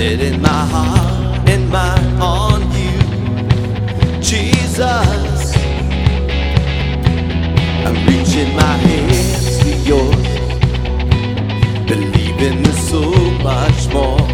Setting my heart and mind on you, Jesus. I'm reaching my hands to yours, believing there's so much more,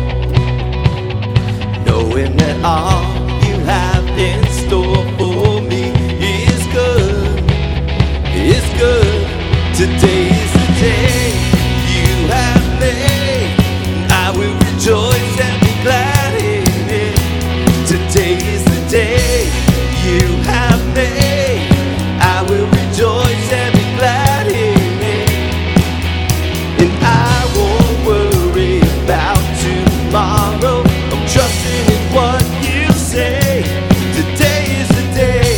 knowing that all you have in store for me is good, is good. Today is the day you have made, I will rejoice and be glad in it. Today is the day you have made, I will rejoice and be glad in it. And I won't worry about tomorrow, I'm trusting in what you say. Today is the day,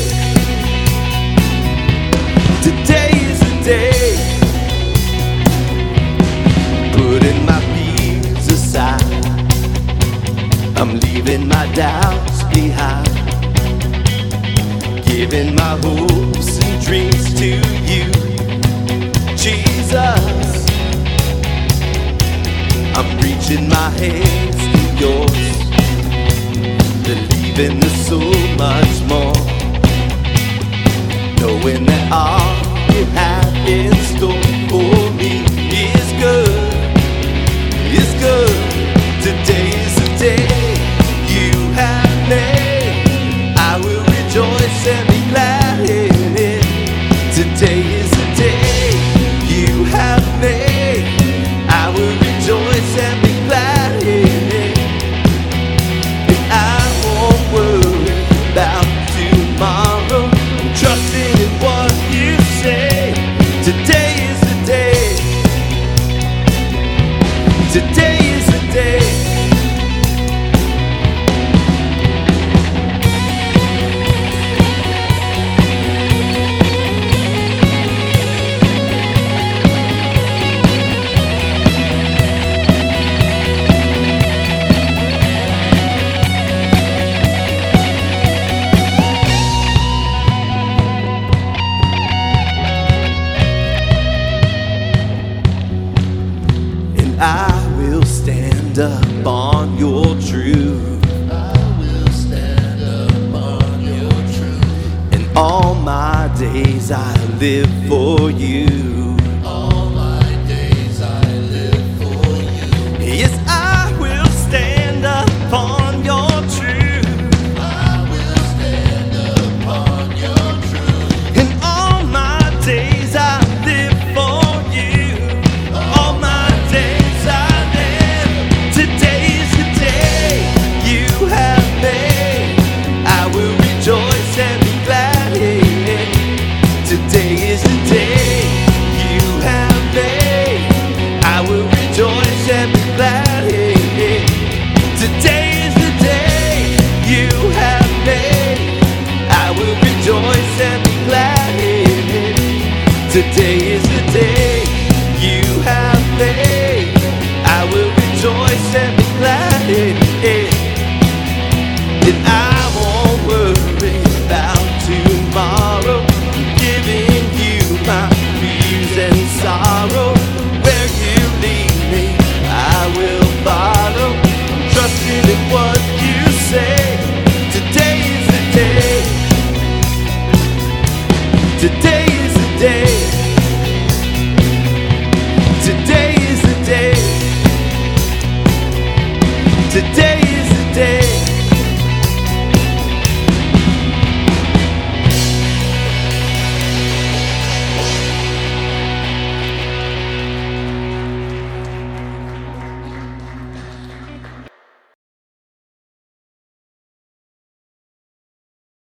today is the day. Putting my fears aside, I'm leaving my doubts behind, giving my hopes and dreams to you, Jesus. I'm reaching my hands to yours, believing there's so much more, knowing that all you have in store for me is good, is good. Today is the day you have made, I will rejoice and be glad in it. Today is the day you have made, I will rejoice and be glad in it. And I won't worry about tomorrow, I'm trusting in what you say. Today is the day, today is the day. I will stand up on your truth. I will stand up on your truth. And all my days I live for you. All my days I live for you. Yes, I will stand up on your truth. I will stand up on your truth. And all my days I live for you. All my days I live. Today is the day you have made, I will rejoice and be glad in it. Today is the day you have made, I will rejoice and be glad in it. Today is the day you have made, I will rejoice and be glad in it. Today is